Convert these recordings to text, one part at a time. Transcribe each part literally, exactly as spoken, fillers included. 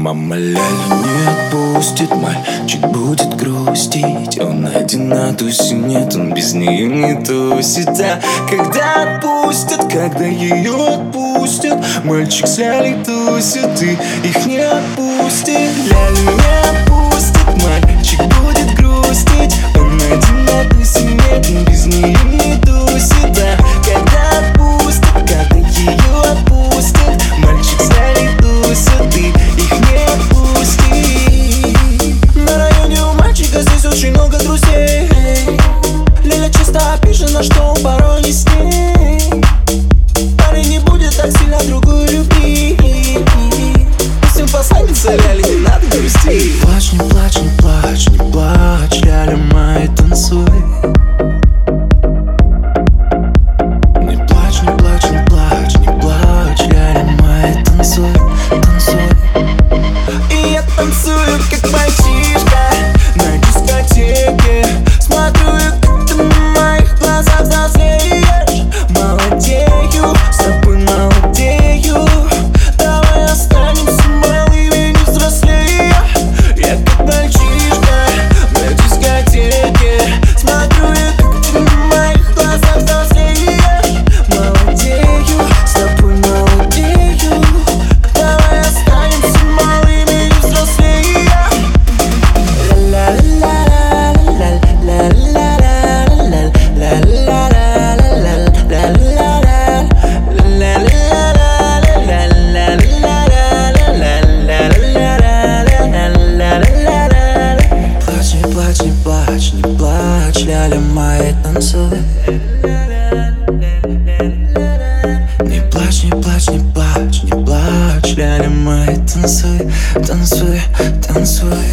Мама Ляля не отпустит, мальчик будет грустить. Он один на тусе, нет, он без нее не тусит. А когда отпустят, когда ее отпустят, мальчик с Лялей тусит и их не отпустит. Лялю не отпустит, мальчик будет грустить. Он один на тусе, нет, он без нее не тусит. А когда отпустят, когда ее отпустят, мальчик с Лялей тусит и их не отпустит. На районе у мальчика здесь очень много друзей. Ляля часто обижена, что он порой не с ней. Парень не будет так сильно другую любить. Пусть он посланница Ляли, не надо грустить. Плачь, не плачь, не плачь, не плачь, Ляля моя, танцуй. Не плачь, не плачь, не плачь, не плачь, Ляля моя, танцуй, танцуй. И я танцую, как мальчишка на дискотеке. Смотрю, как ты на моих глазах взрослеешь. Молодею, с тобой молодею. Давай останемся малыми, не взрослея. Я как мальчишка на дискотеке. Смотрю, как ты на моих глазах взрослеешь. Молодею, с тобой молодею. Давай останемся малыми, не взрослея. Плачь, не плачь, не плачь, Ляля моя, танцуй. Не плачь, не плачь, не плачь, не плачь, Ляля моя, танцуй, танцуй, танцуй.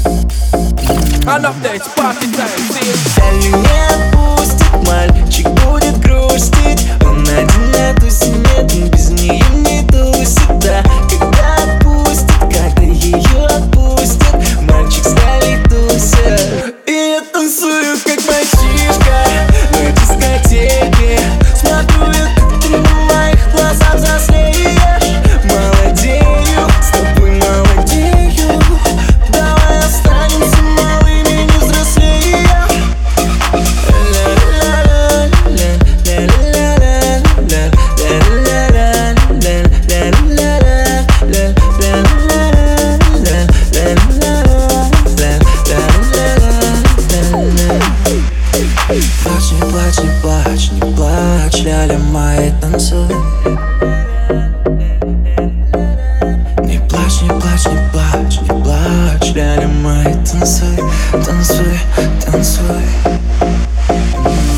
Лялю не отпустит, мальчик будет грустить. Он один на тусе, нет, он без нее не тусит. Да, когда отпустит, когда ее отпустит, мальчик с Лялей тусит. И я танцую, как мальчишка на дискотеке. Смотрю, как ты на моих глазах взрослеешь. Молодею, с тобой молодею. Давай останемся малыми, не взрослея. Плачь, не плачь, не плачь, не плачь, Ляля моя, танцуй. Не плачь, не плачь, не плачь, не плачь, Ляля моя, танцуй, танцуй, танцуй.